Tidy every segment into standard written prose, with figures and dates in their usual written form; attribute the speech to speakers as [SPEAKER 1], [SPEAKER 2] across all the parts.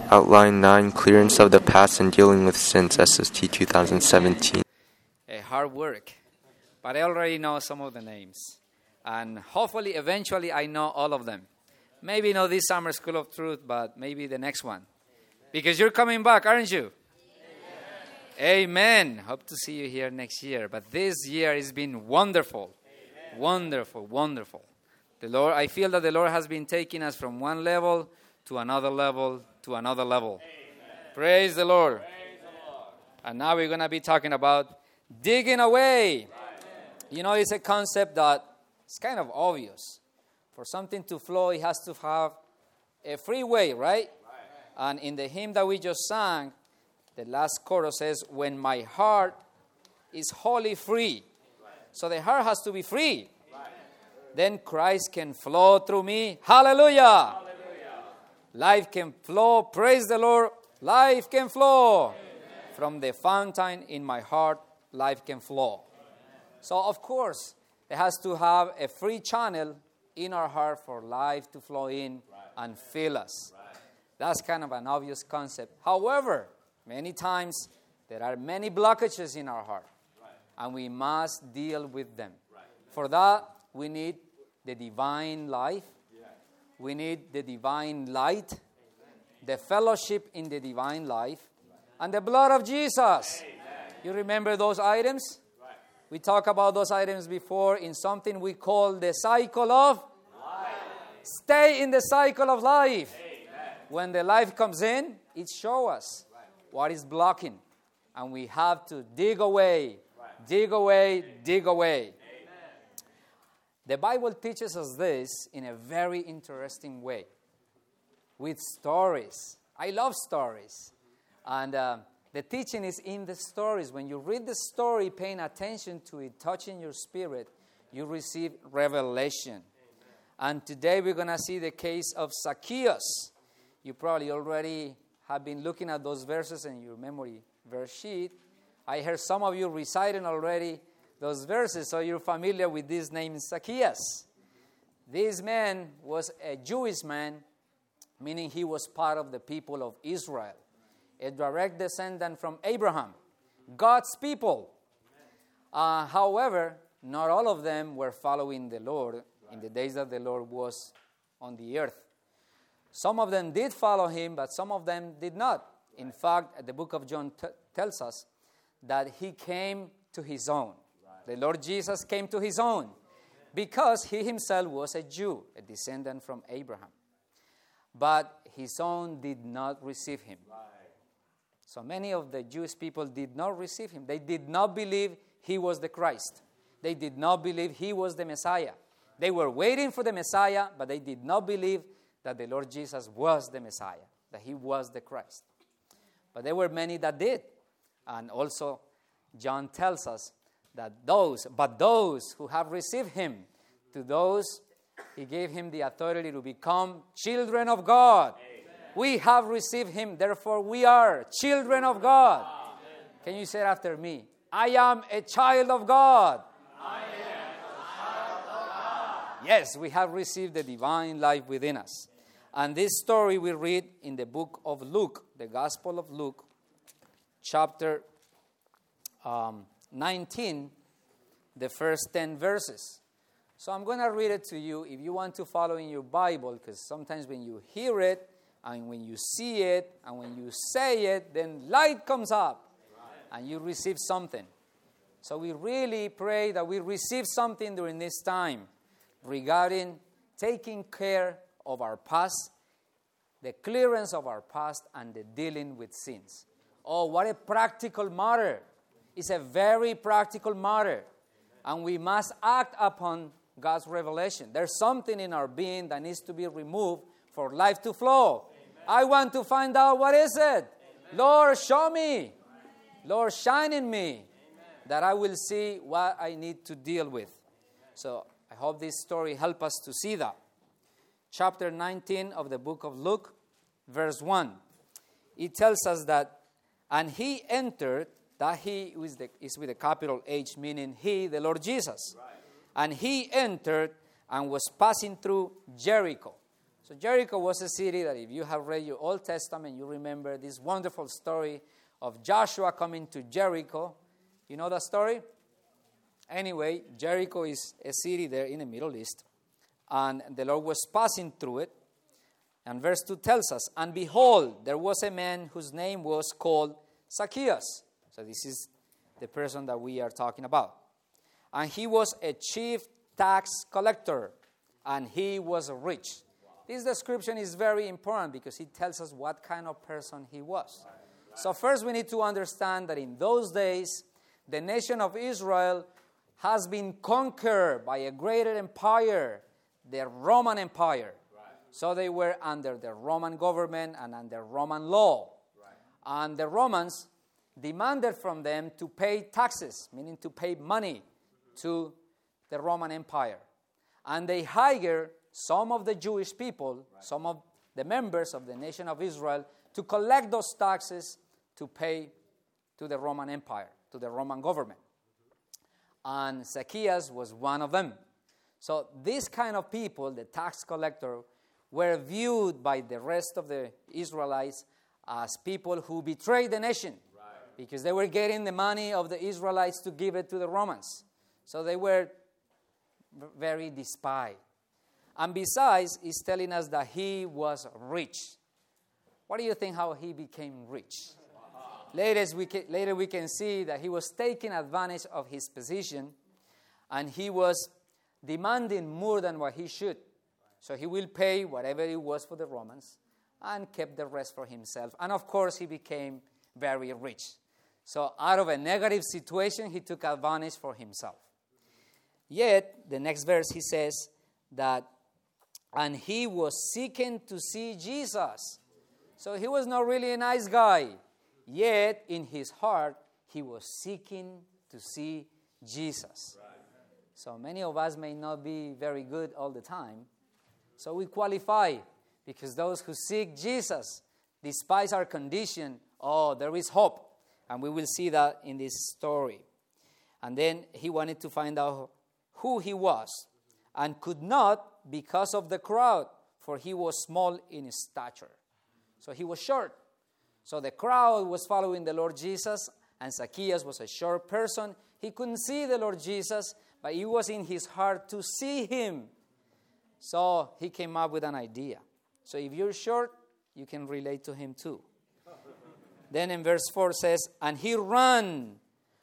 [SPEAKER 1] Outline 9, Clearance of the Past and Dealing with Sins, SST 2017.
[SPEAKER 2] Hard work, but I already know some of the names. And hopefully, eventually, I know all of them. Maybe not this summer School of Truth, but maybe the next one. Because you're coming back, aren't you? Amen. Hope to see you here next year. But this year has been wonderful. Amen. Wonderful, wonderful. I feel that the Lord has been taking us from one level to another level to another level. Amen. Praise the Lord.
[SPEAKER 3] Praise the Lord.
[SPEAKER 2] And now we're going to be talking about digging away. Amen. You know, it's a concept that it's kind of obvious. For something to flow, it has to have a free way, right? And in the hymn that we just sang, the last chorus says, when my heart is wholly free. So the heart has to be free. Then Christ can flow through me. Hallelujah.
[SPEAKER 3] Hallelujah.
[SPEAKER 2] Life can flow. Praise the Lord. Life can flow.
[SPEAKER 3] Amen.
[SPEAKER 2] From the fountain in my heart, life can flow.
[SPEAKER 3] Amen.
[SPEAKER 2] So, of course, it has to have a free channel in our heart for life to flow in and fill us. That's kind of an obvious concept. However, many times there are many blockages in our heart, and we must deal with them. For that, we need the divine life. We need the divine light, the fellowship in the divine life, and the blood of Jesus. You remember those items? We talked about those items before in something we call the cycle of life. Stay in the cycle of life. When the life comes in, it shows us what is blocking. And we have to dig away, dig away, dig away. The Bible teaches us this in a very interesting way. With stories. I love stories. And the teaching is in the stories. When you read the story, paying attention to it, touching your spirit, you receive revelation. And today we're going to see the case of Zacchaeus. You probably already have been looking at those verses in your memory verse sheet. I heard some of you reciting already those verses, so you're familiar with this name Zacchaeus. This man was a Jewish man, meaning he was part of the people of Israel, a direct descendant from Abraham, God's people. However, not all of them were following the Lord in the days that the Lord was on the earth. Some of them did follow him, but some of them did not. In fact, the book of John tells us that he came to his own. The Lord Jesus came to his own because he himself was a Jew, a descendant from Abraham. But his own did not receive him. So many of the Jewish people did not receive him. They did not believe he was the Christ. They did not believe he was the Messiah. They were waiting for the Messiah, but they did not believe that the Lord Jesus was the Messiah, that he was the Christ. But there were many that did. And also, John tells us that those who have received him, to those he gave him the authority to become children of God. Amen. We have received him, therefore we are children of God. Amen. Can you say it after me? I am a child of God.
[SPEAKER 3] I am a child of God.
[SPEAKER 2] Yes, we have received the divine life within us. And this story we read in the book of Luke, the Gospel of Luke, chapter 19, the first 10 verses. So I'm going to read it to you if you want to follow in your Bible, because sometimes when you hear it, and when you see it, and when you say it, then light comes up, and you receive something. So we really pray that we receive something during this time regarding taking care of our past, the clearance of our past, and the dealing with sins. Oh, what a practical matter. It's a very practical matter. And we must act upon God's revelation. There's something in our being that needs to be removed for life to flow. Amen. I want to find out what is it. Amen. Lord, show me. Amen. Lord, shine in me. Amen. That I will see what I need to deal with. Amen. So I hope this story helps us to see that. Chapter 19 of the book of Luke, verse 1. It tells us that, and he entered, that he is with a capital H, meaning he, the Lord Jesus. Right. And he entered and was passing through Jericho. So Jericho was a city that if you have read your Old Testament, you remember this wonderful story of Joshua coming to Jericho. You know that story? Anyway, Jericho is a city there in the Middle East, and the Lord was passing through it. And verse 2 tells us, and behold, there was a man whose name was called Zacchaeus. So this is the person that we are talking about. And he was a chief tax collector, and he was rich. This description is very important because it tells us what kind of person he was. So first we need to understand that in those days, the nation of Israel has been conquered by a greater empire, the Roman Empire. So they were under the Roman government and under Roman law. And the Romans demanded from them to pay taxes, meaning to pay money to the Roman Empire. And they hired some of the Jewish people, some of the members of the nation of Israel, to collect those taxes to pay to the Roman Empire, to the Roman government. And Zacchaeus was one of them. So these kind of people, the tax collector, were viewed by the rest of the Israelites as people who betrayed the nation, because they were getting the money of the Israelites to give it to the Romans. So they were very despised. And besides, he's telling us that he was rich. What do you think how he became rich? Later we can see that he was taking advantage of his position, and he was demanding more than what he should. So he will pay whatever it was for the Romans and kept the rest for himself. And of course, he became very rich. So out of a negative situation, he took advantage for himself. Yet, the next verse, he says that, and he was seeking to see Jesus. So he was not really a nice guy. Yet, in his heart, he was seeking to see Jesus. So many of us may not be very good all the time. So we qualify, because those who seek Jesus, despite our condition, there is hope. And we will see that in this story. And then he wanted to find out who he was, and could not because of the crowd, for he was small in stature. So he was short. So the crowd was following the Lord Jesus, and Zacchaeus was a short person. He couldn't see the Lord Jesus, but it was in his heart to see him. So he came up with an idea. So if you're short, you can relate to him too. Then in verse 4 says, and he ran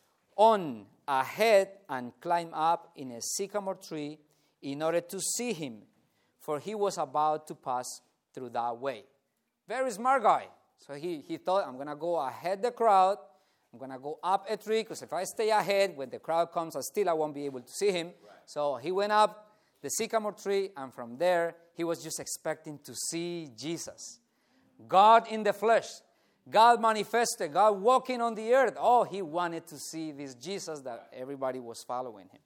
[SPEAKER 2] on ahead and climbed up in a sycamore tree in order to see him, for he was about to pass through that way. Very smart guy. So he thought, I'm going to go ahead the crowd. I'm going to go up a tree, because if I stay ahead, when the crowd comes, I won't be able to see him. So he went up the sycamore tree, and from there, he was just expecting to see Jesus. God in the flesh. God manifested. God walking on the earth. He wanted to see this Jesus that everybody was following him.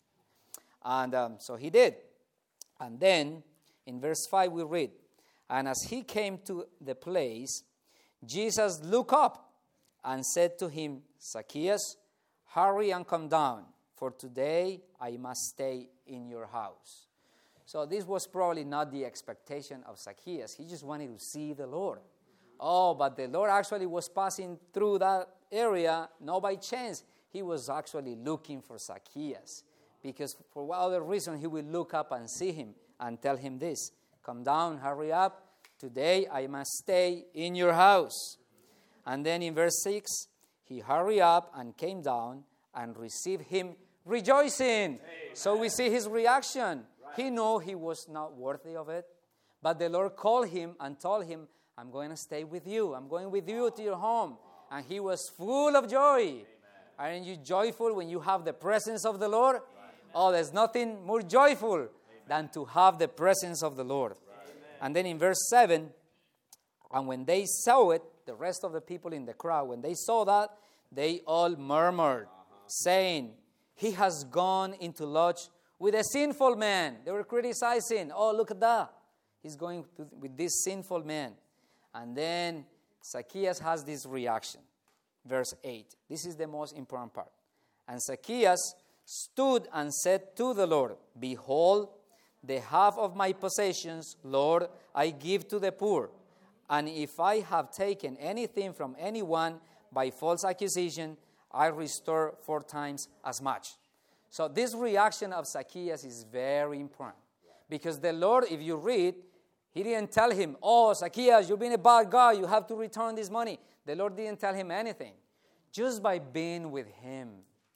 [SPEAKER 2] And so he did. And then, in verse 5 we read, and as he came to the place, Jesus looked up and said to him, Zacchaeus, hurry and come down, for today I must stay in your house. So this was probably not the expectation of Zacchaeus. He just wanted to see the Lord. But the Lord actually was passing through that area, not by chance. He was actually looking for Zacchaeus, because for what other reason he will look up and see him and tell him this, come down, hurry up, today I must stay in your house. And then in verse 6, he hurried up and came down and received him rejoicing. Amen. So we see his reaction. Right. He knew he was not worthy of it, but the Lord called him and told him, I'm going to stay with you. I'm going with you to your home. And he was full of joy. Amen. Aren't you joyful when you have the presence of the Lord? Right. There's nothing more joyful Amen. Than to have the presence of the Lord. Right. And then in verse 7, and when they saw it, the rest of the people in the crowd, when they saw that, they all murmured, saying, he has gone into lodge with a sinful man. They were criticizing, look at that. He's going with this sinful man. And then Zacchaeus has this reaction. Verse 8. This is the most important part. And Zacchaeus stood and said to the Lord, behold, The half of my possessions, Lord, I give to the poor. And if I have taken anything from anyone by false accusation, I restore 4 times as much. So this reaction of Zacchaeus is very important. Because the Lord, if you read, He didn't tell him, oh, Zacchaeus, you've been a bad guy, you have to return this money. The Lord didn't tell him anything. Just by being with Him,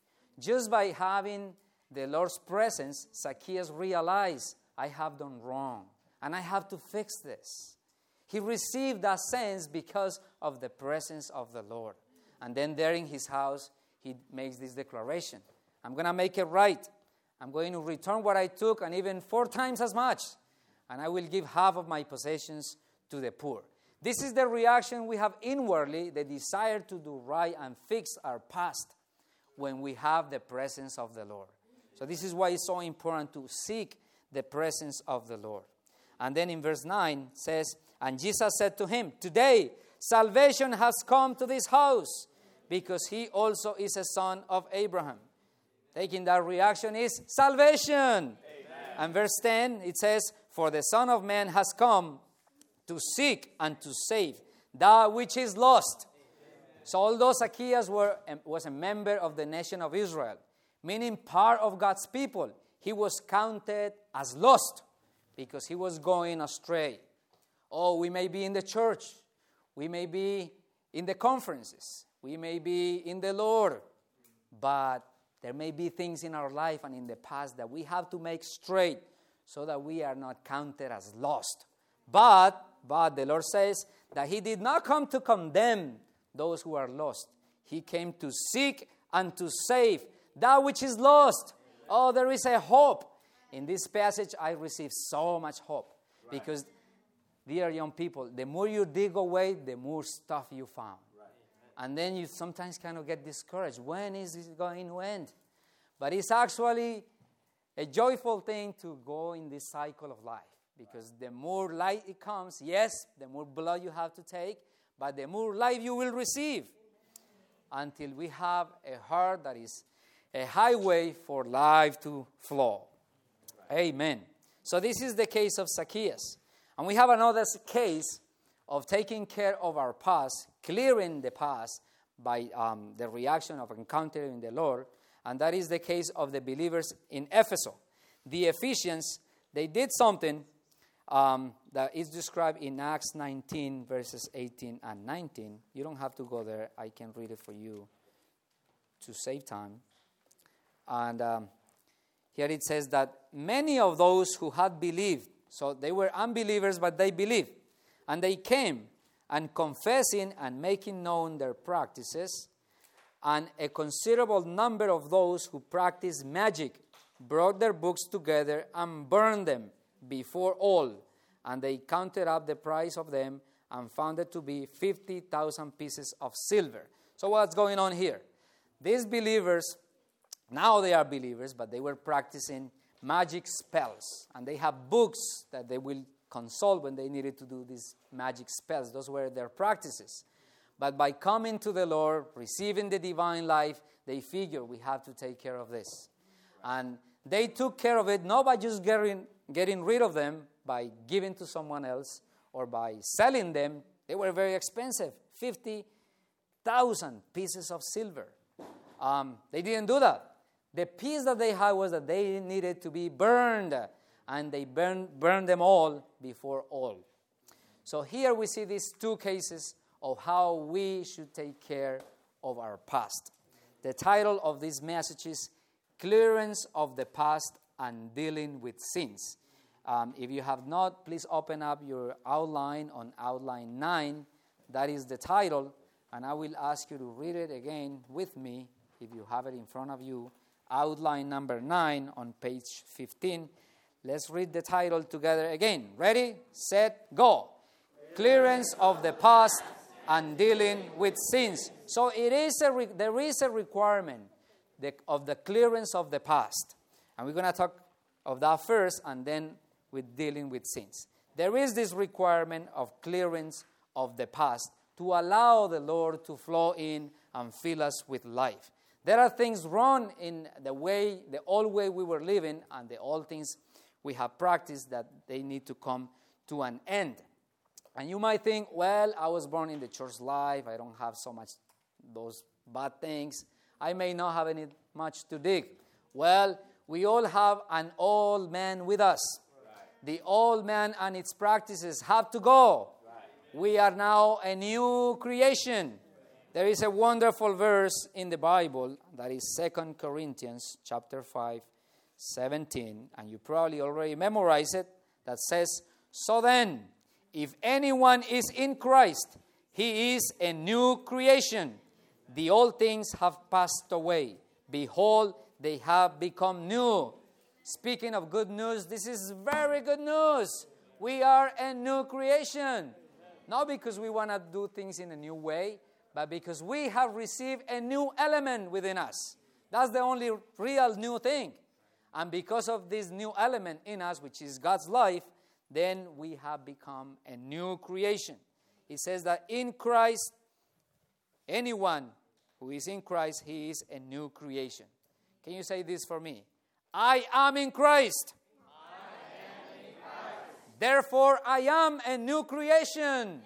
[SPEAKER 2] just by having the Lord's presence, Zacchaeus realized, I have done wrong, and I have to fix this. He received that sense because of the presence of the Lord. And then there in his house, he makes this declaration. I'm going to make it right. I'm going to return what I took and even 4 times as much. And I will give half of my possessions to the poor. This is the reaction we have inwardly, the desire to do right and fix our past when we have the presence of the Lord. So this is why it's so important to seek the presence of the Lord. And then in verse 9 says, and Jesus said to him, today salvation has come to this house, because he also is a son of Abraham. Taking that reaction is salvation. Amen. And verse 10, it says, for the Son of Man has come to seek and to save that which is lost. Amen. So although Zacchaeus was a member of the nation of Israel, meaning part of God's people, he was counted as lost because he was going astray. Oh, we may be in the church. We may be in the conferences. We may be in the Lord. But there may be things in our life and in the past that we have to make straight so that we are not counted as lost. But the Lord says that He did not come to condemn those who are lost. He came to seek and to save that which is lost. Oh, there is a hope. In this passage, I received so much hope. Right. Because, dear young people, the more you dig away, the more stuff you found. Right. And then you sometimes kind of get discouraged. When is this going to end? But it's actually a joyful thing to go in this cycle of life. Because the more light it comes, yes, the more blood you have to take, but the more life you will receive. Until we have a heart that is a highway for life to flow. Right. Amen. So this is the case of Zacchaeus. And we have another case of taking care of our past, clearing the past by the reaction of encountering the Lord. And that is the case of the believers in Ephesus. The Ephesians, they did something that is described in Acts 19, verses 18 and 19. You don't have to go there. I can read it for you to save time. And here it says that many of those who had believed, so they were unbelievers, but they believed. And they came and confessing and making known their practices. And a considerable number of those who practiced magic brought their books together and burned them before all. And they counted up the price of them and found it to be 50,000 pieces of silver. So what's going on here? These believers, now they are believers, but they were practicing magic spells. And they have books that they will consult when they needed to do these magic spells. Those were their practices. But by coming to the Lord, receiving the divine life, they figure we have to take care of this. And they took care of it not by just getting rid of them, by giving to someone else, or by selling them. They were very expensive, 50,000 pieces of silver. They didn't do that. The piece that they had was that they needed to be burned, and they burned them all before all. So here we see these 2 cases of how we should take care of our past. The title of this message is Clearance of the Past and Dealing with Sins. If you have not, please open up your outline on outline 9. That is the title, and I will ask you to read it again with me if you have it in front of you. Outline number 9 on page 15. Let's read the title together again. Ready, set, go. Clearance of the past and dealing with sins. So there is a requirement of the clearance of the past. And we're going to talk of that first and then with dealing with sins. There is this requirement of clearance of the past to allow the Lord to flow in and fill us with life. There are things wrong in the old way we were living, and the old things we have practiced that they need to come to an end. And you might think, well, I was born in the church life. I don't have so much those bad things. I may not have any much to dig. Well, we all have an old man with us. Right. The old man and its practices have to go. Right. We are now a new creation. There is a wonderful verse in the Bible that is 2 Corinthians chapter 5, 17, and you probably already memorized it, that says, "So then, if anyone is in Christ, he is a new creation. The old things have passed away. Behold, they have become new." Speaking of good news, this is very good news. We are a new creation. Not because we want to do things in a new way, but because we have received a new element within us. That's the only real new thing. And because of this new element in us, which is God's life, then we have become a new creation. It says that in Christ, anyone who is in Christ, he is a new creation. Can you say this for me? I am in Christ. Therefore, I am a new creation.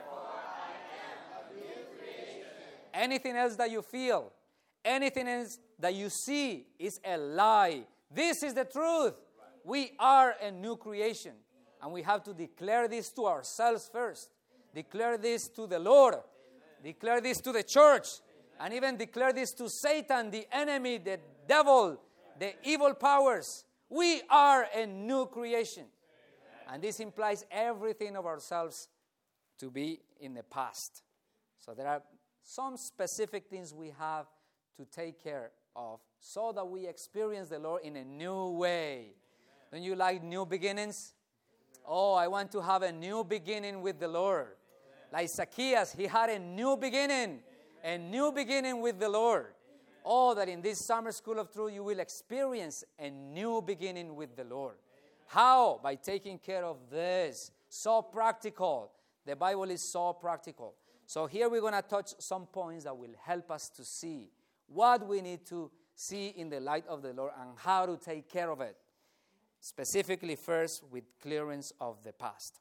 [SPEAKER 2] Anything else that you feel, anything else that you see is a lie. This is the truth. We are a new creation. And we have to declare this to ourselves first. Declare this to the Lord. Declare this to the church. And even declare this to Satan, the enemy, the devil, the evil powers. We are a new creation. And this implies everything of ourselves to be in the past. So there are some specific things we have to take care of so that we experience the Lord in a new way. Don't you like new beginnings? Oh, I want to have a new beginning with the Lord. Like Zacchaeus, he had a new beginning with the Lord. Oh, that in this summer school of truth you will experience a new beginning with the Lord. How? By taking care of this. So practical. The Bible is so practical. So here we're going to touch some points that will help us to see what we need to see in the light of the Lord and how to take care of it. Specifically first with clearance of the past.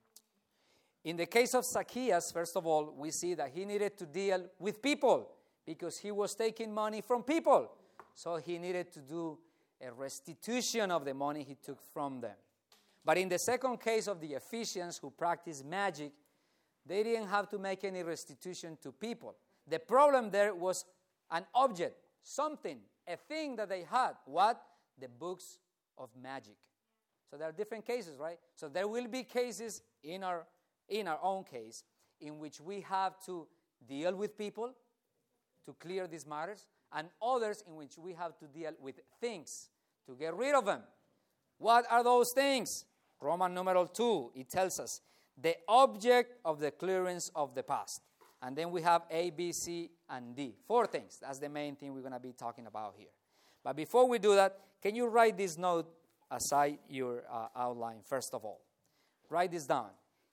[SPEAKER 2] In the case of Zacchaeus, first of all, we see that he needed to deal with people because he was taking money from people. So he needed to do a restitution of the money he took from them. But in the second case of the Ephesians who practiced magic, they didn't have to make any restitution to people. The problem there was an object, something, a thing that they had. What? The books of magic. So there are different cases, right? So there will be cases in our own case in which we have to deal with people to clear these matters, and others in which we have to deal with things to get rid of them. What are those things? Roman numeral 2, it tells us the object of the clearance of the past. And then we have A, B, C, and D. 4 things. That's the main thing we're going to be talking about here. But before we do that, can you write this note aside your outline, first of all? Write this down.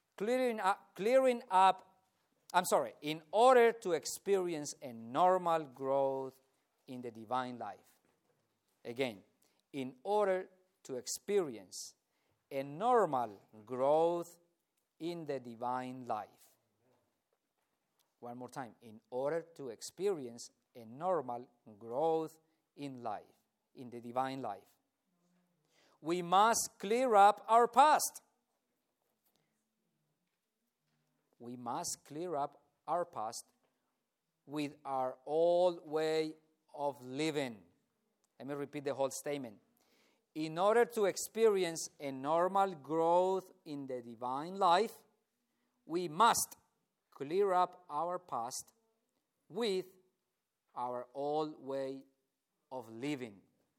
[SPEAKER 2] In order to experience a normal growth in the divine life. Again, in order to experience a normal growth in the divine life. One more time. In order to experience a normal growth in life, in the divine life, we must clear up our past. We must clear up our past with our old way of living. Let me repeat the whole statement. In order to experience a normal growth in the divine life, we must clear up our past with our old way of living.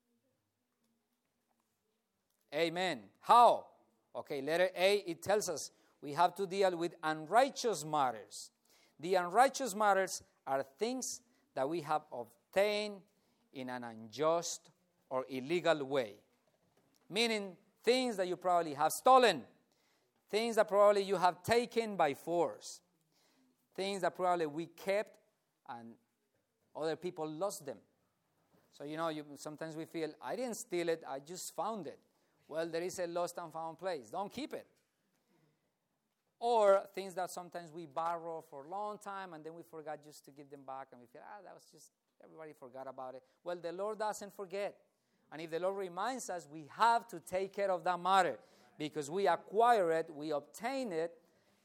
[SPEAKER 2] Amen. How? Okay, letter A, it tells us we have to deal with unrighteous matters. The unrighteous matters are things that we have obtained in an unjust or illegal way. Meaning things that you probably have stolen. Things that probably you have taken by force. Things that probably we kept and other people lost them. So, sometimes we feel, I didn't steal it, I just found it. Well, there is a lost and found place. Don't keep it. Or things that sometimes we borrow for a long time and then we forgot just to give them back and we feel, that was just, everybody forgot about it. Well, the Lord doesn't forget. And if the Lord reminds us, we have to take care of that matter because we acquire it, we obtain it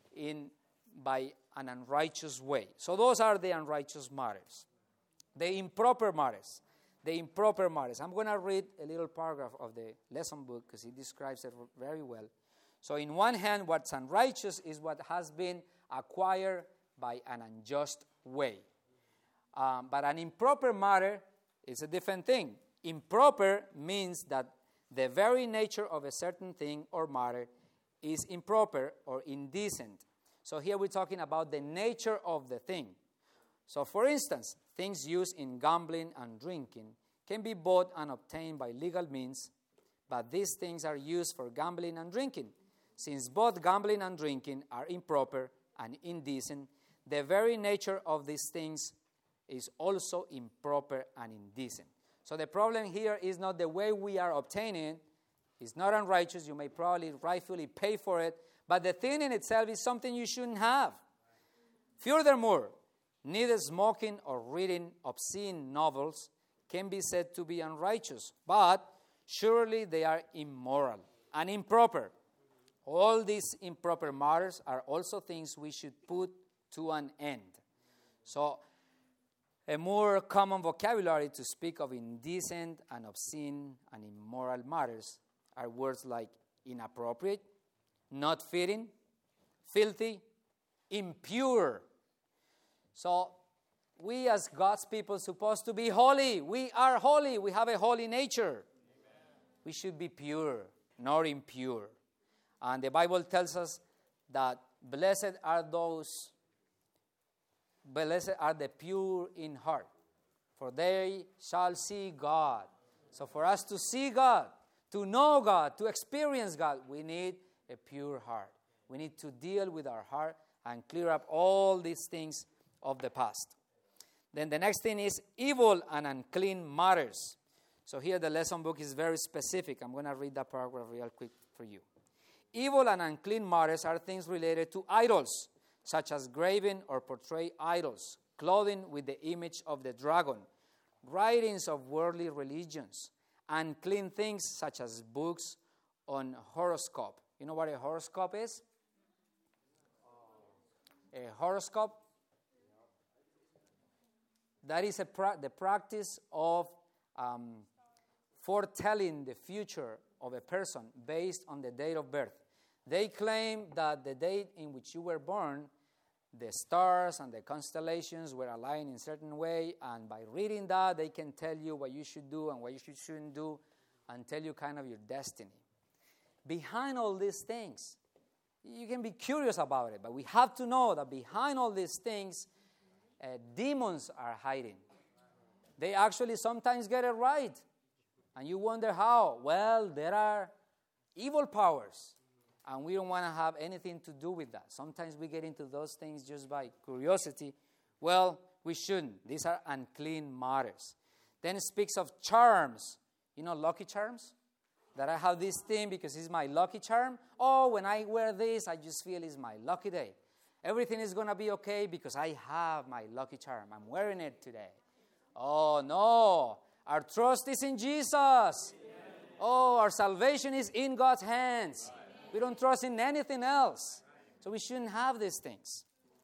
[SPEAKER 2] by an unrighteous way. So those are the unrighteous matters. The improper matters. The improper matters. I'm going to read a little paragraph of the lesson book because it describes it very well. So in one hand, what's unrighteous is what has been acquired by an unjust way. But an improper matter is a different thing. Improper means that the very nature of a certain thing or matter is improper or indecent. So here we're talking about the nature of the thing. So for instance, things used in gambling and drinking can be bought and obtained by legal means, but these things are used for gambling and drinking. Since both gambling and drinking are improper and indecent, the very nature of these things is also improper and indecent. So the problem here is not the way we are obtaining. It's not unrighteous. You may probably rightfully pay for it, but the thing in itself is something you shouldn't have. Furthermore, neither smoking or reading obscene novels can be said to be unrighteous, but surely they are immoral and improper. All these improper matters are also things we should put to an end. So, a more common vocabulary to speak of indecent and obscene and immoral matters are words like inappropriate, not fitting, filthy, impure. So, we as God's people are supposed to be holy. We are holy. We have a holy nature. Amen. We should be pure, not impure. And the Bible tells us that blessed are the pure in heart, for they shall see God. So for us to see God, to know God, to experience God, we need a pure heart. We need to deal with our heart and clear up all these things of the past. Then the next thing is evil and unclean matters. So here the lesson book is very specific. I'm going to read that paragraph real quick for you. Evil and unclean matters are things related to idols, such as graven or portray idols, clothing with the image of the dragon, writings of worldly religions, unclean things such as books on horoscope. You know what a horoscope is? A horoscope? That is the practice of foretelling the future of a person based on the date of birth. They claim that the date in which you were born, the stars and the constellations were aligned in a certain way, and by reading that, they can tell you what you should do and what you shouldn't do, and tell you kind of your destiny. Behind all these things, you can be curious about it, but we have to know that behind all these things, demons are hiding. They actually sometimes get it right. And you wonder how. Well, there are evil powers, and we don't want to have anything to do with that. Sometimes we get into those things just by curiosity. Well, we shouldn't. These are unclean matters. Then it speaks of charms. You know Lucky Charms? That I have this thing because it's my lucky charm. Oh, when I wear this, I just feel it's my lucky day. Everything is going to be okay because I have my lucky charm. I'm wearing it today. Oh, no. Our trust is in Jesus. Amen. Oh, our salvation is in God's hands. Right. We don't trust in anything else. So we shouldn't have these things.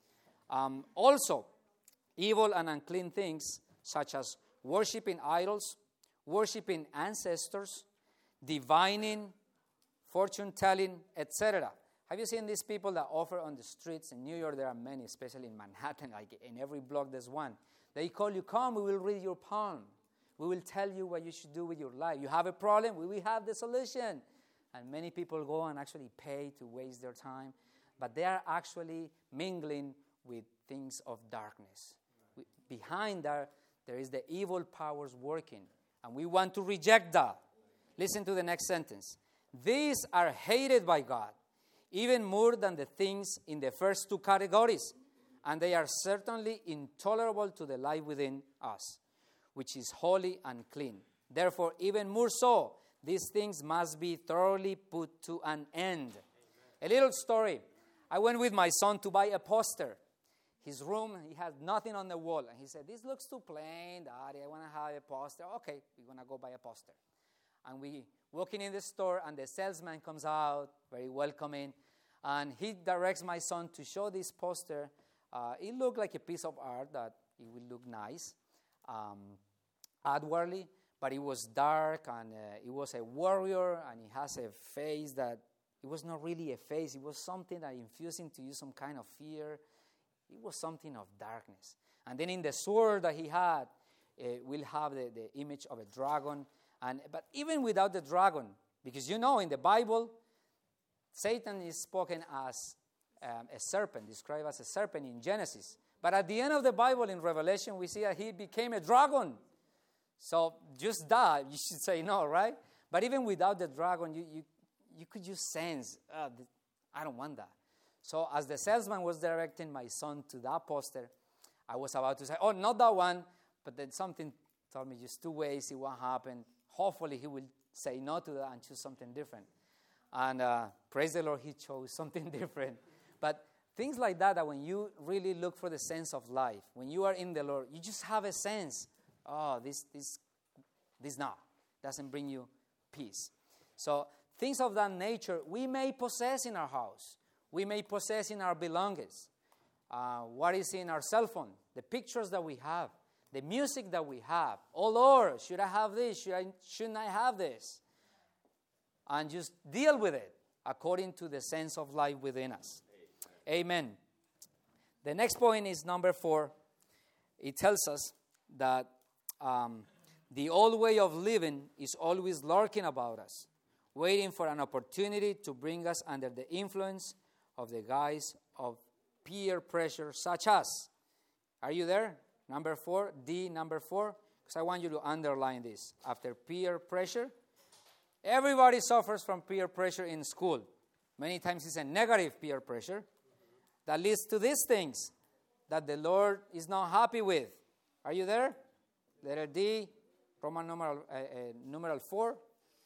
[SPEAKER 2] Also, evil and unclean things such as worshiping idols, worshiping ancestors, divining, fortune-telling, etc. Have you seen these people that offer on the streets? In New York, there are many, especially in Manhattan. Like in every block, there's one. They call you, come, we will read your palm. We will tell you what you should do with your life. You have a problem, we will have the solution. And many people go and actually pay to waste their time. But they are actually mingling with things of darkness. Behind that, there is the evil powers working. And we want to reject that. Listen to the next sentence. These are hated by God, even more than the things in the first two categories. And they are certainly intolerable to the life within us, which is holy and clean. Therefore, even more so, These things must be thoroughly put to an end. A little story. I went with my son to buy a poster. His room, he had nothing on the wall. And he said, this looks too plain, Daddy. I want to have a poster. Okay, we're going to go buy a poster. And we walking in the store, and the salesman comes out, very welcoming. And he directs my son to show this poster. It looked like a piece of art that it would look nice outwardly. But it was dark, and it was a warrior, and he has a face that, it was not really a face. It was something that infused into you some kind of fear. It was something of darkness. And then in the sword that he had, we'll have the image of a dragon. But even without the dragon, because in the Bible, Satan is spoken as a serpent, described as a serpent in Genesis. But at the end of the Bible, in Revelation, we see that he became a dragon. So just that, you should say no, right? But even without the dragon, you could just sense, I don't want that. So as the salesman was directing my son to that poster, I was about to say, oh, not that one. But then something told me just 2 ways, see what happened. Hopefully he will say no to that and choose something different. And praise the Lord, he chose something different. But things like that when you really look for the sense of life, when you are in the Lord, you just have a sense. Oh, this now doesn't bring you peace. So things of that nature we may possess in our house. We may possess in our belongings. What is in our cell phone? The pictures that we have. The music that we have. Oh, Lord, should I have this? Shouldn't I have this? And just deal with it according to the sense of life within us. Amen. The next point is number 4. It tells us that the old way of living is always lurking about us, waiting for an opportunity to bring us under the influence of the guise of peer pressure such as. Are you there? Number 4, D, number 4. Because I want you to underline this. After peer pressure, everybody suffers from peer pressure in school. Many times it's a negative peer pressure that leads to these things that the Lord is not happy with. Are you there? Letter D, Roman numeral 4.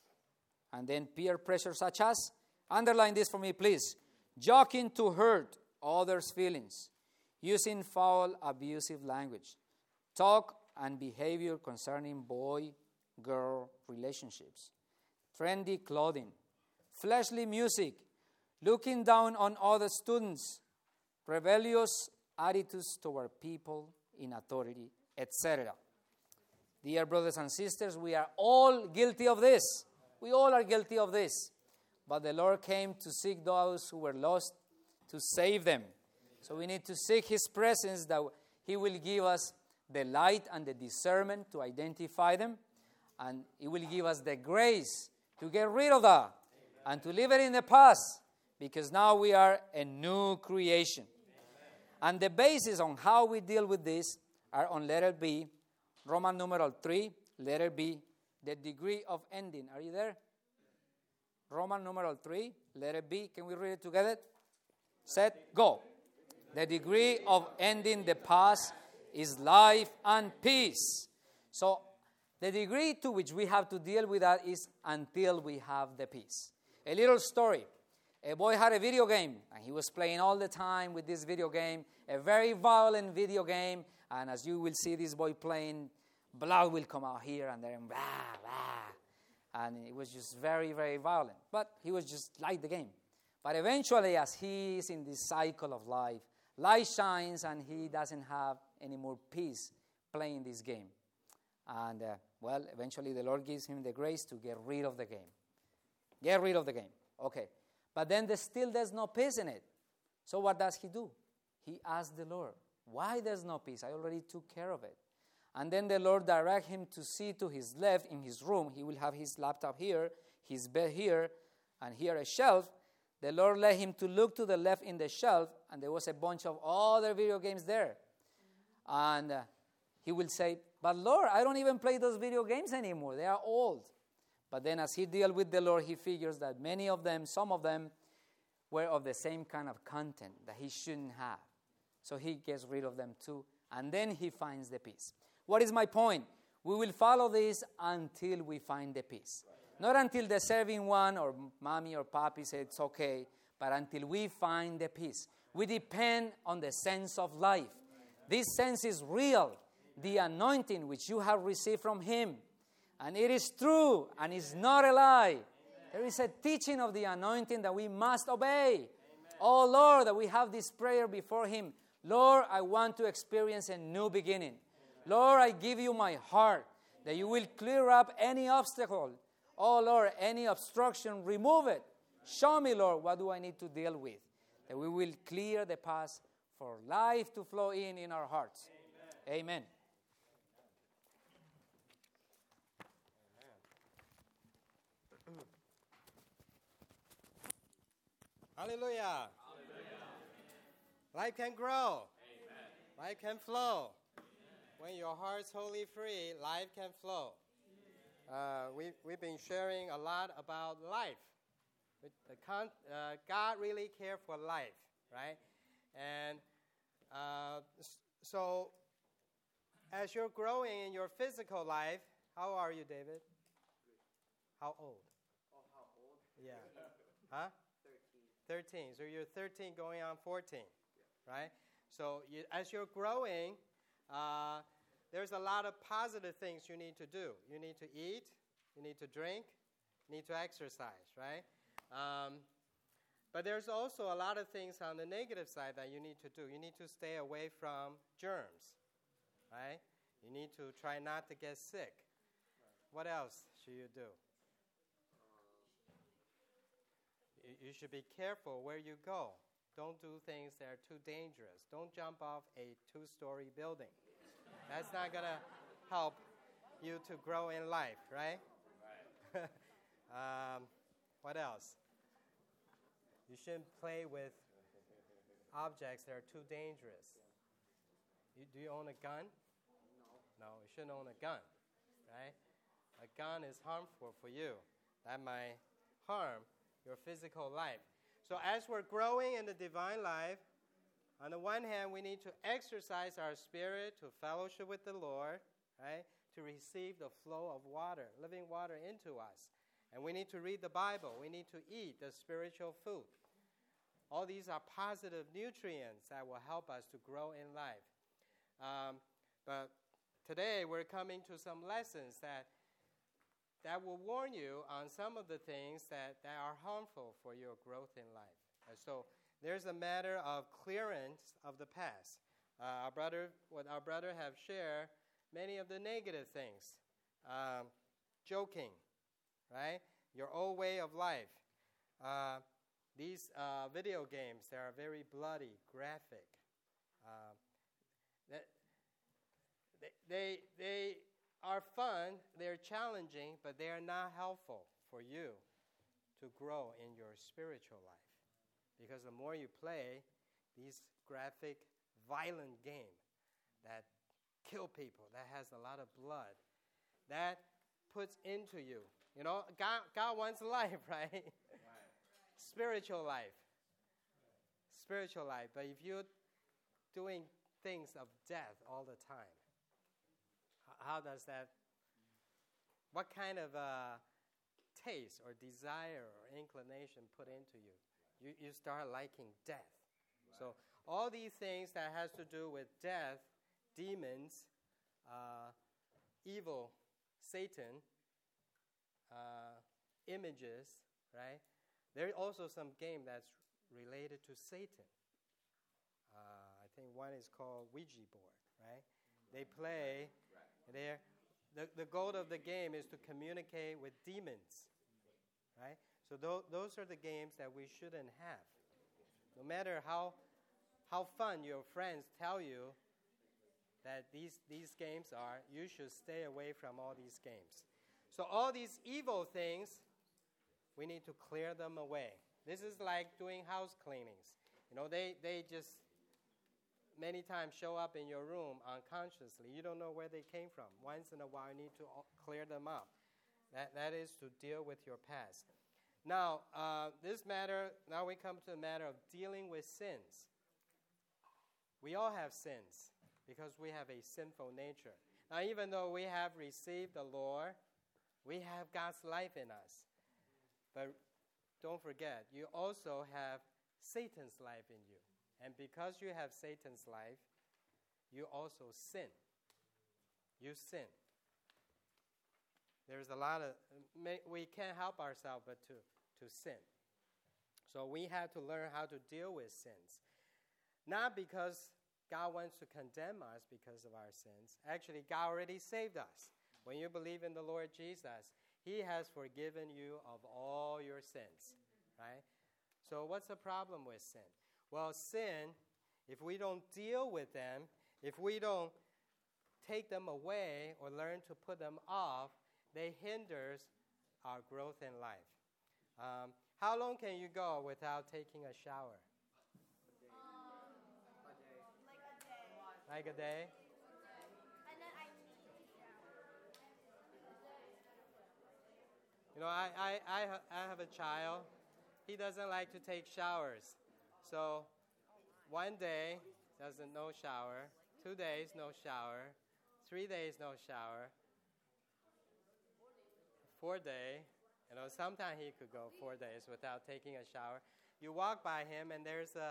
[SPEAKER 2] And then peer pressure such as. Underline this for me, please. Joking to hurt others' feelings. Using foul, abusive language. Talk and behavior concerning boy-girl relationships. Trendy clothing. Fleshly music. Looking down on other students. Rebellious attitudes toward people in authority, etc. Dear brothers and sisters, we are all guilty of this. We all are guilty of this. But the Lord came to seek those who were lost, to save them. So we need to seek His presence, that He will give us the light and the discernment to identify them. And He will give us the grace to get rid of that and to leave it in the past, because now we are a new creation. And the basis on how we deal with this are on letter B, Roman numeral 3, letter B, the degree of ending. Are you there? Roman numeral 3, letter B. Can we read it together? Set, go. The degree of ending the past is life and peace. So the degree to which we have to deal with that is until we have the peace. A little story. A boy had a video game, and he was playing all the time with this video game, a very violent video game. And as you will see this boy playing, blood will come out here and there, and blah, blah. And it was just very, very violent. But he was just like the game. But eventually, as he is in this cycle of life, light shines, and he doesn't have any more peace playing this game. And, eventually the Lord gives him the grace to get rid of the game. Get rid of the game. Okay. But then there's no peace in it. So what does he do? He asks the Lord, why there's no peace? I already took care of it. And then the Lord directs him to see to his left in his room. He will have his laptop here, his bed here, and here a shelf. The Lord led him to look to the left in the shelf, and there was a bunch of other video games there. And he will say, but Lord, I don't even play those video games anymore. They are old. But then as he deals with the Lord, he figures that many of them, some of them, were of the same kind of content that he shouldn't have. So he gets rid of them too, and then he finds the peace. What is my point? We will follow this until we find the peace. Not until the serving one or mommy or papi say it's okay, but until we find the peace. We depend on the sense of life. This sense is real, the anointing which you have received from Him. And it is true, and it's not a lie. There is a teaching of the anointing that we must obey. Oh Lord, that we have this prayer before Him. Lord, I want to experience a new beginning. Lord, I give you my heart, that you will clear up any obstacle. Oh Lord, any obstruction, remove it. Show me, Lord, what do I need to deal with. That we will clear the path for life to flow in our hearts. Amen.
[SPEAKER 4] Hallelujah. Life can grow.
[SPEAKER 3] Amen.
[SPEAKER 4] Life can flow. Amen. When your heart's wholly free, life can flow. We've been sharing a lot about life. God really cares for life, right? And so as you're growing in your physical life, how are you, David? How old?
[SPEAKER 5] Oh, how old?
[SPEAKER 4] Yeah. Huh?
[SPEAKER 5] 13.
[SPEAKER 4] 13. So you're 13 going on 14, right? So as you're growing, there's a lot of positive things you need to do. You need to eat, you need to drink, you need to exercise, right? But there's also a lot of things on the negative side that you need to do. You need to stay away from germs, right? You need to try not to get sick. What else should you do? You should be careful where you go. Don't do things that are too dangerous. Don't jump off a 2-story building. That's not going to help you to grow in life, right?
[SPEAKER 3] Right.
[SPEAKER 4] What else? You shouldn't play with objects that are too dangerous. Do you own a gun? No, you shouldn't own a gun, right? A gun is harmful for you. That might harm your physical life. So as we're growing in the divine life, on the one hand, we need to exercise our spirit to fellowship with the Lord, right? To receive the flow of water, living water into us. And we need to read the Bible. We need to eat the spiritual food. All these are positive nutrients that will help us to grow in life. But today we're coming to some lessons that will warn you on some of the things that are harmful for your growth in life. And so there's a matter of clearance of the past. Our brother have shared many of the negative things. Joking, right? Your old way of life. These video games that are very bloody, graphic. They are fun, they're challenging, but they are not helpful for you to grow in your spiritual life. Because the more you play these graphic, violent games that kill people, that has a lot of blood, that puts into you. You know, God wants life, right? Right. Spiritual life. Spiritual life. But if you're doing things of death all the time, how does that, what kind of taste or desire or inclination put into you? You start liking death. Right. So all these things that has to do with death, demons, evil, Satan, images, right? There's also some game that's related to Satan. I think one is called Ouija board, right? They play. Right. The goal of the game is to communicate with demons, right? So those are the games that we shouldn't have. No matter how fun your friends tell you that these games are, you should stay away from all these games. So all these evil things, we need to clear them away. This is like doing house cleanings. You know, they just many times show up in your room unconsciously. You don't know where they came from. Once in a while, you need to clear them up. That is to deal with your past. Now, now we come to the matter of dealing with sins. We all have sins because we have a sinful nature. Now, even though we have received the Lord, We have God's life in us. But don't forget, you also have Satan's life in you. And because you have Satan's life, you also sin. You sin. There's a lot of, we can't help ourselves but to sin. So we have to learn how to deal with sins. Not because God wants to condemn us because of our sins. Actually, God already saved us. When you believe in the Lord Jesus, He has forgiven you of all your sins, right? So what's the problem with sin? Well, sin, if we don't deal with them, if we don't take them away or learn to put them off, they hinders our growth in life. How long can you go without taking a shower? Like a day?
[SPEAKER 5] And then I need to shower.
[SPEAKER 4] You know, I have a child. He doesn't like to take showers. So 1 day, doesn't no shower. 2 days, no shower. 3 days, no shower. 4 days. You know, sometimes he could go 4 days without taking a shower. You walk by him and there's a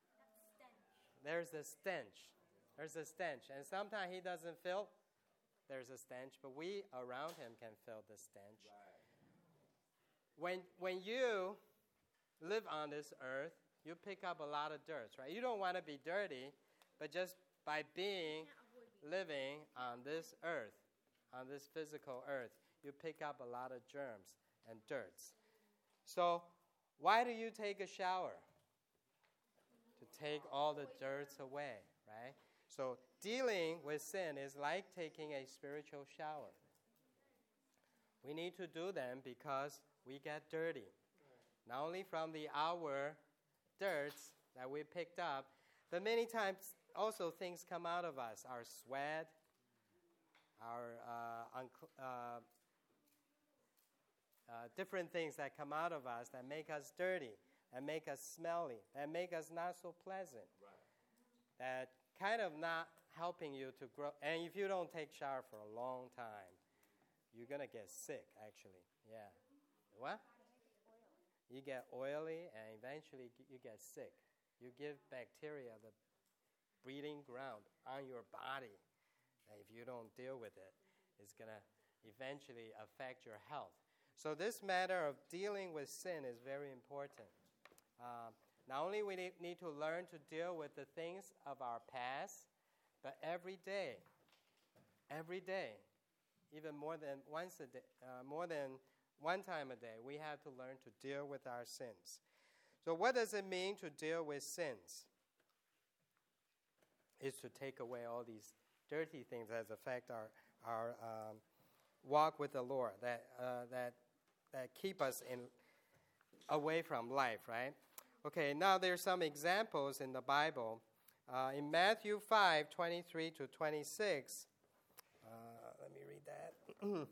[SPEAKER 4] stench. There's a stench. And sometimes he doesn't feel there's a stench, but we around him can feel the stench. Right. When you live on this earth, you pick up a lot of dirt, right? You don't want to be dirty, but just by living on this earth, on this physical earth, you pick up a lot of germs and dirts. So why do you take a shower? To take all the dirts away, right? So dealing with sin is like taking a spiritual shower. We need to do them because we get dirty. Not only from the outward dirts that we picked up, but many times also things come out of us. Our sweat, our different things that come out of us that make us dirty, that make us smelly, that make us not so pleasant. Right. That kind of not helping you to grow. And if you don't take shower for a long time, you're going to get sick, actually. Yeah. What? You get oily, and eventually you get sick. You give bacteria the breeding ground on your body. And if you don't deal with it, it's going to eventually affect your health. So this matter of dealing with sin is very important. Not only we need to learn to deal with the things of our past, but every day, even more than once a day, more than one time a day, we have to learn to deal with our sins. So what does it mean to deal with sins? It's to take away all these dirty things that affect our walk with the Lord, that keep us away from life, right? Okay, now there's some examples in the Bible. In Matthew 5:23 to 26, let me read that.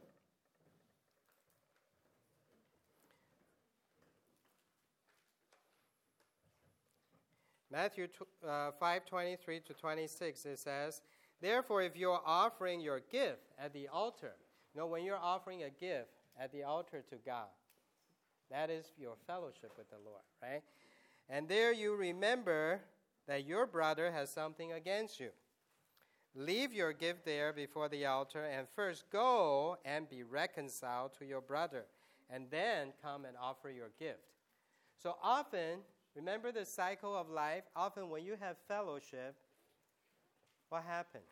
[SPEAKER 4] Matthew 5:23 to 26, it says, "Therefore, if you are offering your gift at the altar," when you're offering a gift at the altar to God, that is your fellowship with the Lord, right? And there you remember that your brother has something against you. Leave your gift there before the altar and first go and be reconciled to your brother, and then come and offer your gift. So often, remember the cycle of life, often when you have fellowship, what happened?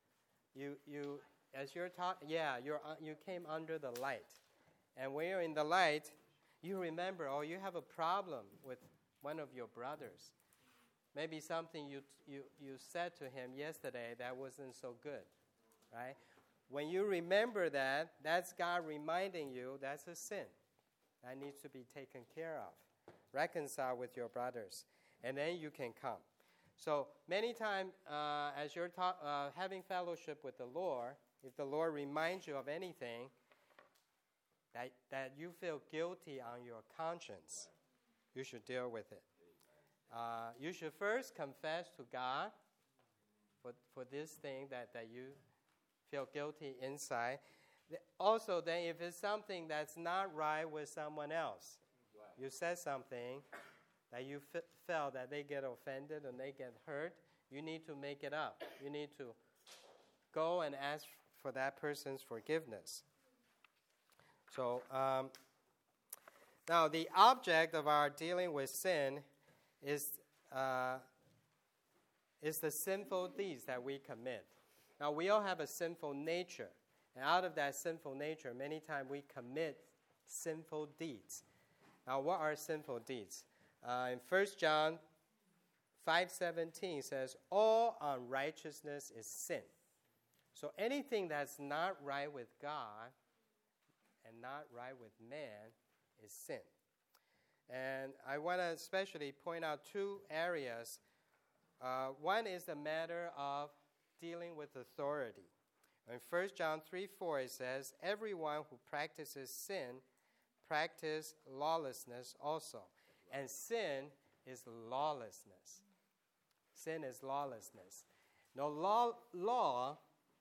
[SPEAKER 4] As you're talking, you came under the light. And when you're in the light, you remember, you have a problem with one of your brothers. Maybe something you said to him yesterday that wasn't so good, right? When you remember that, that's God reminding you that's a sin that needs to be taken care of. Reconcile with your brothers, and then you can come. So many times, as you're having fellowship with the Lord, if the Lord reminds you of anything that you feel guilty on your conscience, you should deal with it. You should first confess to God for this thing that you feel guilty inside. Also, then, if it's something that's not right with someone else, you said something that you felt that they get offended and they get hurt, you need to make it up. You need to go and ask for that person's forgiveness. So, now the object of our dealing with sin is the sinful deeds that we commit. Now, we all have a sinful nature. And out of that sinful nature, many times we commit sinful deeds. Now, what are sinful deeds? In 1 John 5:17 says, all unrighteousness is sin. So anything that's not right with God and not right with man is sin. And I want to especially point out two areas. One is the matter of dealing with authority. In 1 John 3:4 it says, everyone who practices sin practices lawlessness also. And sin is lawlessness. Sin is lawlessness. Now, law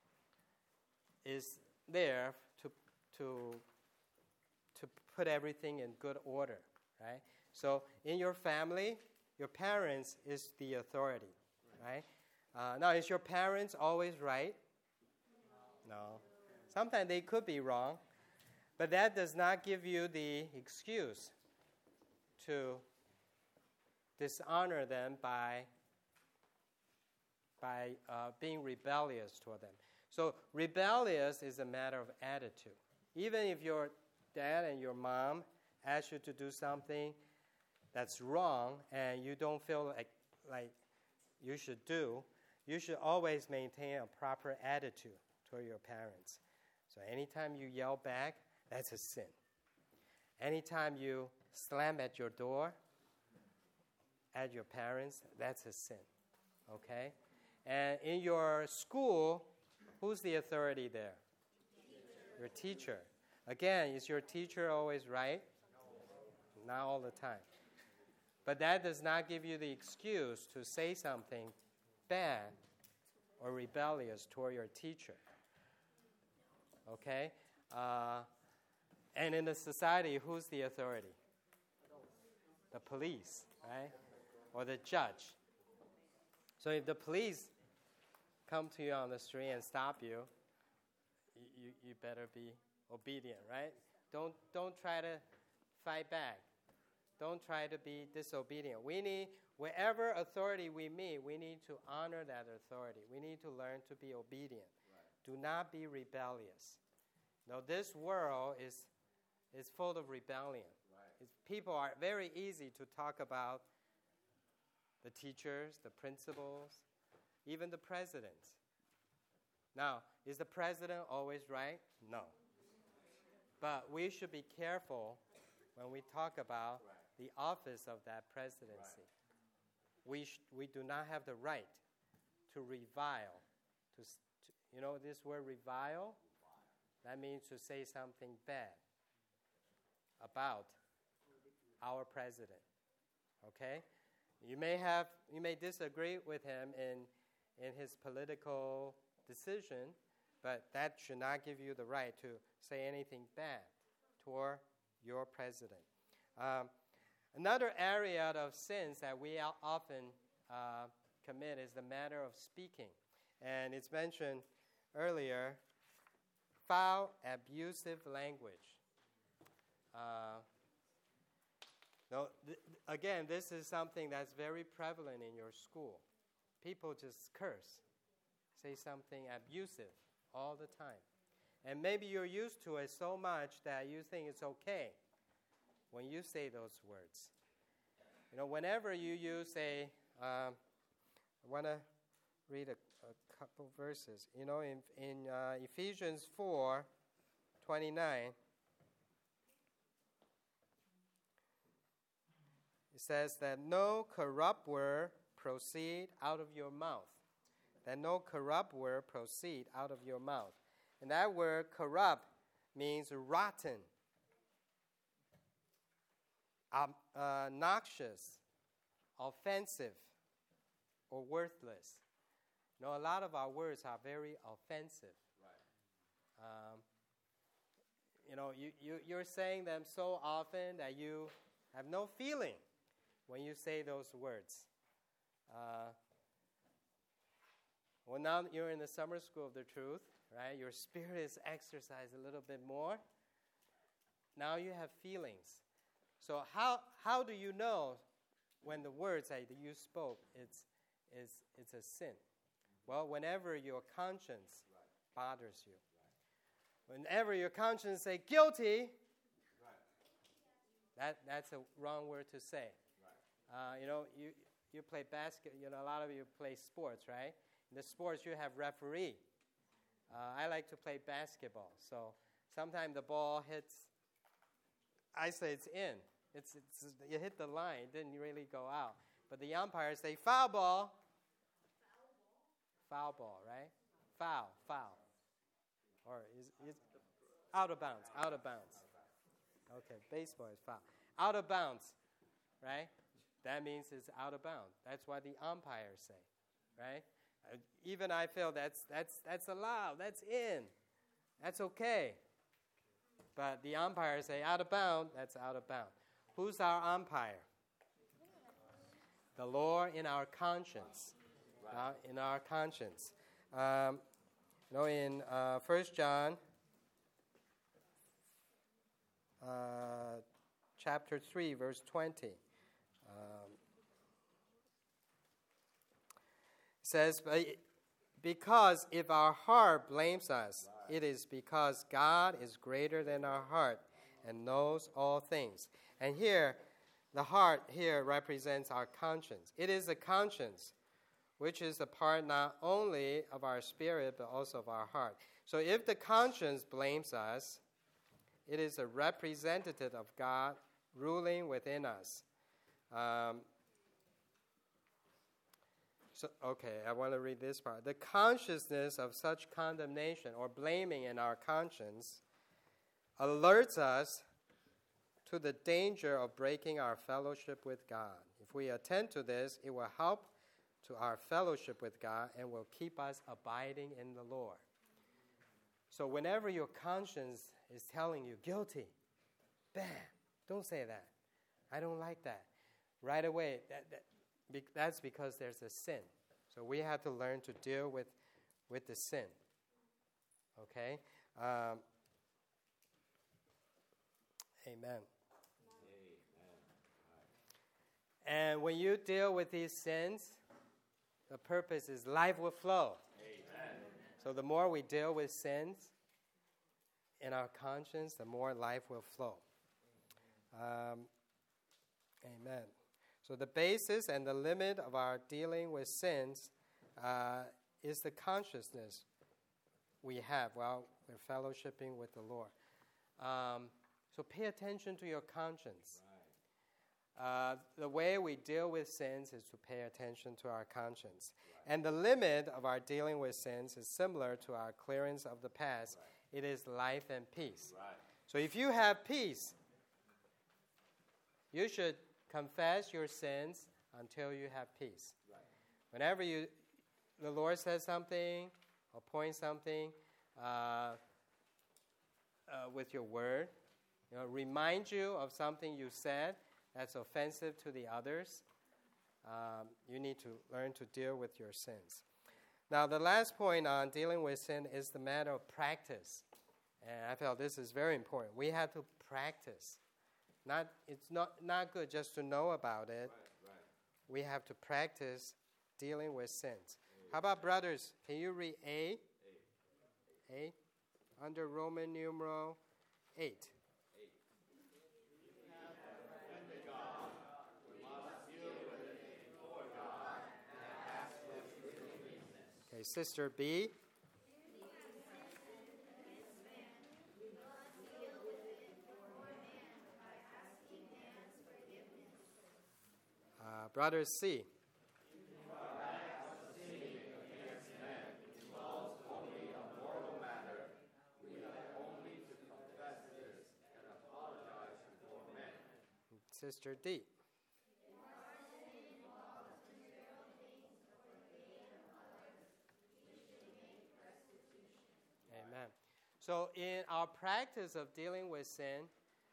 [SPEAKER 4] is there to put everything in good order, right? So in your family, your parents is the authority, right? Now, is your parents always right? No. Sometimes they could be wrong, but that does not give you the excuse to dishonor them by being rebellious toward them. So rebellious is a matter of attitude. Even if your dad and your mom ask you to do something that's wrong and you don't feel like you should do, you should always maintain a proper attitude toward your parents. So anytime you yell back, that's a sin. Anytime you slam at your door at your parents, that's a sin. Okay? And in your school, who's the authority there? Teacher. Your teacher. Again, is your teacher always right? No. Not all the time. But that does not give you the excuse to say something bad or rebellious toward your teacher. Okay? And in the society, who's the authority? The police, right? Or the judge. So if the police come to you on the street and stop you, you better be obedient, right? Don't try to fight back. Don't try to be disobedient. We need, wherever authority we meet, we need to honor that authority. We need to learn to be obedient. Right. Do not be rebellious. Now, this world is full of rebellion. Right. People are very easy to talk about the teachers, the principals, even the presidents. Now, is the president always right? No. But we should be careful when we talk about the office of that presidency. Right. We do not have the right to revile. You know this word revile? That means to say something bad about our president. Okay? You may disagree with him in his political decision, but that should not give you the right to say anything bad toward your president. Another area of sins that we often commit is the matter of speaking. And it's mentioned earlier, foul, abusive language. Again, this is something that's very prevalent in your school. People just curse, say something abusive all the time. And maybe you're used to it so much that you think it's okay when you say those words. You know, whenever you use I want to read a couple verses. You know, in Ephesians 4:29, it says that no corrupt word proceed out of your mouth. That no corrupt word proceed out of your mouth. And that word corrupt means rotten, noxious, offensive, or worthless. You know, a lot of our words are very offensive. Right. you're saying them so often that you have no feeling when you say those words. Well, now you're in the summer school of the truth, right? Your spirit is exercised a little bit more. Now you have feelings. So how do you know when the words that you spoke it's a sin? Well, whenever your conscience bothers you, whenever your conscience say guilty, that's a wrong word to say. You play basket. A lot of you play sports, right? In the sports, you have referee. I like to play basketball, so sometimes the ball hits. I say it's in. You hit the line. It didn't really go out. But the umpires say foul ball. Foul ball, right? Foul. Or is out of bounds. Out of bounds. Okay, baseball is foul. Out of bounds, right? That means it's out of bounds. That's what the umpires say, right? Even I feel that's allowed. That's in. That's okay. But the umpires say out of bounds. That's out of bounds. Who's our umpire? The Lord in our conscience. In our conscience. In 1 John chapter 3, verse 20, says, because if our heart blames us, it is because God is greater than our heart and knows all things. And here, the heart here represents our conscience. It is the conscience, which is a part not only of our spirit, but also of our heart. So if the conscience blames us, it is a representative of God ruling within us. I want to read this part. The consciousness of such condemnation or blaming in our conscience alerts us to the danger of breaking our fellowship with God. If we attend to this, it will help to our fellowship with God and will keep us abiding in the Lord. So whenever your conscience is telling you guilty, bad, don't say that. I don't like that. Right away, that's because there's a sin. So we have to learn to deal with the sin. Okay? Amen. And when you deal with these sins, the purpose is life will flow. Amen. So the more we deal with sins in our conscience, the more life will flow. Amen. So the basis and the limit of our dealing with sins is the consciousness we have while we're fellowshipping with the Lord. So pay attention to your conscience. The way we deal with sins is to pay attention to our conscience. Right. And the limit of our dealing with sins is similar to our clearance of the past. Right. It is life and peace. Right. So if you have peace, you should confess your sins until you have peace. Right. Whenever the Lord says something or points something with your word, remind you of something you said that's offensive to the others, you need to learn to deal with your sins. Now, the last point on dealing with sin is the matter of practice. And I felt this is very important. We have to practice. It's not good just to know about it. Right. We have to practice dealing with sins. How about brothers? Can you read A? A. Under Roman numeral 8. Okay, Sister B. Brother C. Sister D. Amen. So in our practice of dealing with sin,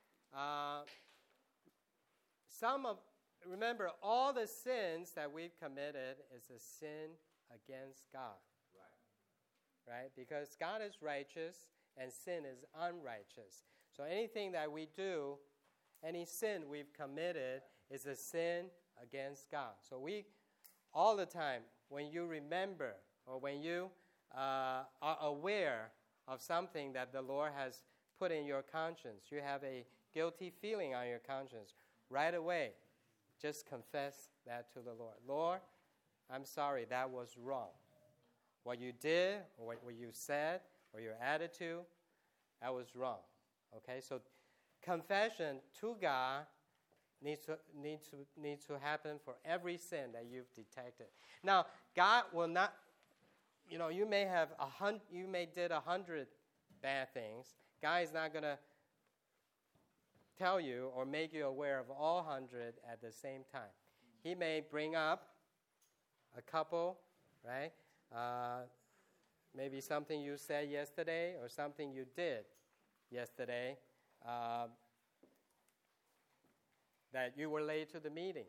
[SPEAKER 4] remember, all the sins that we've committed is a sin against God. Right? Because God is righteous and sin is unrighteous. So anything that we do, any sin we've committed is a sin against God. So we, all the time, when you remember or when you are aware of something that the Lord has put in your conscience, you have a guilty feeling on your conscience, right away, just confess that to the Lord. Lord, I'm sorry, that was wrong. What you did, or what you said, or your attitude, that was wrong. Okay, so confession to God needs to happen for every sin that you've detected. Now, God will not. You may did 100 bad things. God is not going to tell you or make you aware of all 100 at the same time. He may bring up a couple, right? Maybe something you said yesterday or something you did yesterday that you were late to the meeting.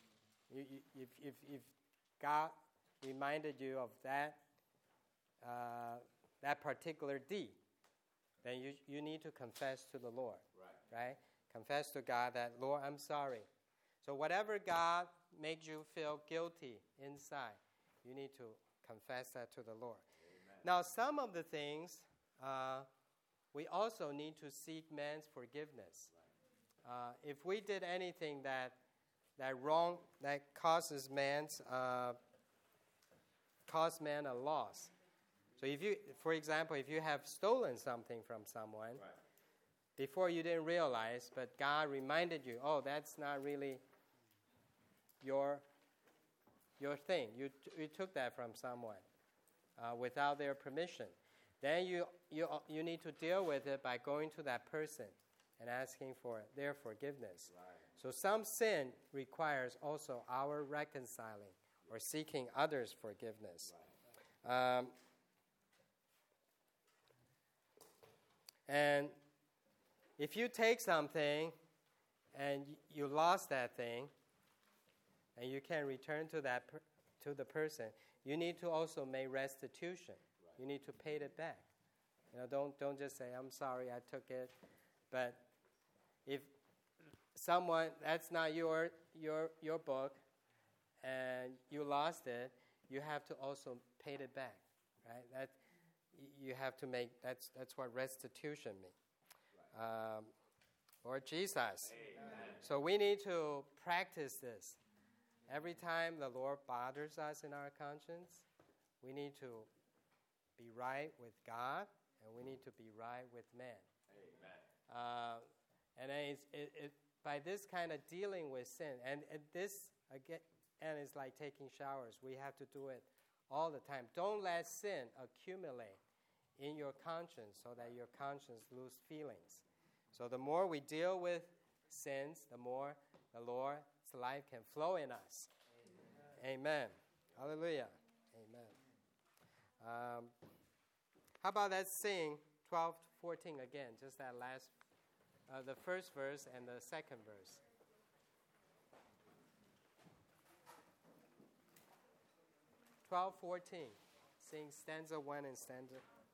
[SPEAKER 4] If God reminded you of that particular deed, then you need to confess to the Lord, right? Confess to God that, Lord, I'm sorry. So whatever God made you feel guilty inside, you need to confess that to the Lord. Amen. Now, some of the things we also need to seek man's forgiveness. If we did anything that wrong, that causes man a loss. So for example, if you have stolen something from someone, before you didn't realize, but God reminded you, oh, that's not really your thing. You took that from someone without their permission. Then you need to deal with it by going to that person and asking for their forgiveness. So some sin requires also our reconciling or seeking others' forgiveness. And if you take something and you lost that thing, and you can return to the person, you need to also make restitution. You need to pay it back. Don't just say, I'm sorry, I took it. But if someone, that's not your book, and you lost it, you have to also pay it back, right? That you have to make. That's what restitution means. Lord Jesus. Amen. So we need to practice this. Every time the Lord bothers us in our conscience, we need to be right with God, and we need to be right with man. Amen. And then by this kind of dealing with sin, and this again, and it's like taking showers. We have to do it all the time. Don't let sin accumulate in your conscience so that your conscience lose feelings. So the more we deal with sins, the more the Lord's life can flow in us. Amen. Amen. Hallelujah. Amen. How about let's sing 12-14 again, just that last, the first verse and the second verse. 12-14. Sing stanza 1 and stanza